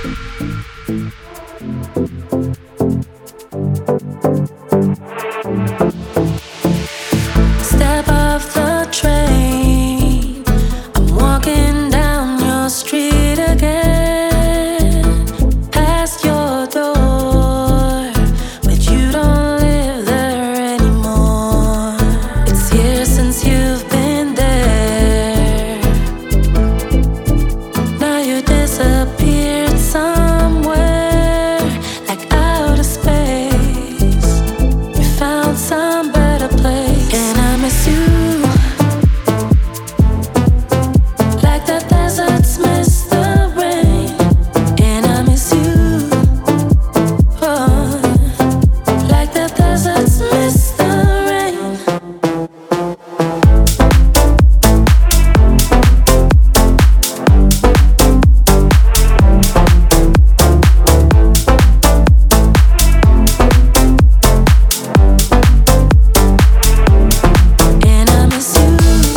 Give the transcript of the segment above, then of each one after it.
Step off the train, I'm walking down your street again, past your door, but you don't live there anymore. It's years since you've been there. Now you disappeared somewhere, like outer space. You found some better place, and I miss you, like the deserts miss the rain. And I miss you, oh, like the deserts miss the rain. And I miss you,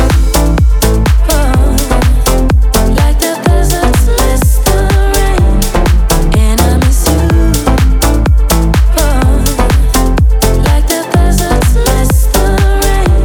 oh, like the deserts miss the rain. And I miss you, oh, like the deserts miss the rain.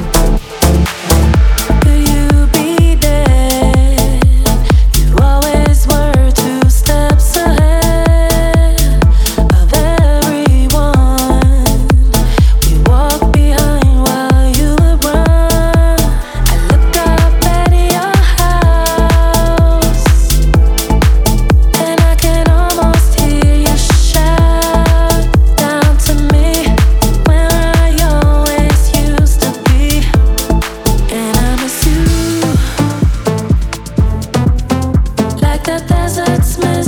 Will you be there? You always were 2 steps ahead of everyone. We walk behind while you would run. I look up at your house, and I can almost hear you shout down to me, where I always used to be. And I miss you, like the deserts miss